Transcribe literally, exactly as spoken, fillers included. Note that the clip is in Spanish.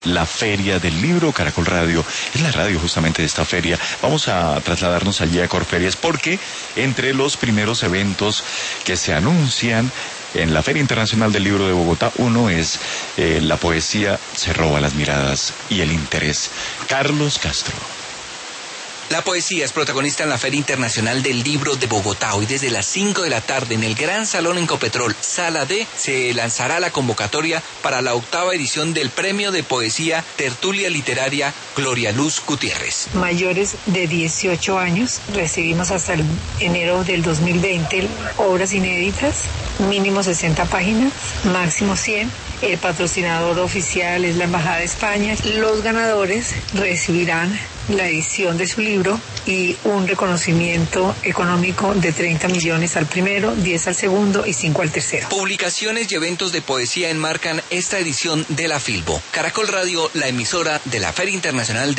La Feria del Libro. Caracol Radio es la radio justamente de esta feria. Vamos a trasladarnos allí a Corferias porque entre los primeros eventos que se anuncian en la Feria Internacional del Libro de Bogotá, uno es eh, la poesía se roba las miradas y el interés. Carlos Castro. La poesía es protagonista en la Feria Internacional del Libro de Bogotá. Hoy desde las cinco de la tarde en el Gran Salón en Ecopetrol, Sala D, se lanzará la convocatoria para la octava edición del Premio de Poesía Tertulia Literaria Gloria Luz Gutiérrez. Mayores de dieciocho años, recibimos hasta el enero del dos mil veinte obras inéditas, mínimo sesenta páginas, máximo cien. El patrocinador oficial es la Embajada de España. Los ganadores recibirán la edición de su libro y un reconocimiento económico de treinta millones al primero, diez al segundo y cinco al tercero. Publicaciones y eventos de poesía enmarcan esta edición de la Filbo. Caracol Radio, la emisora de la Feria Internacional de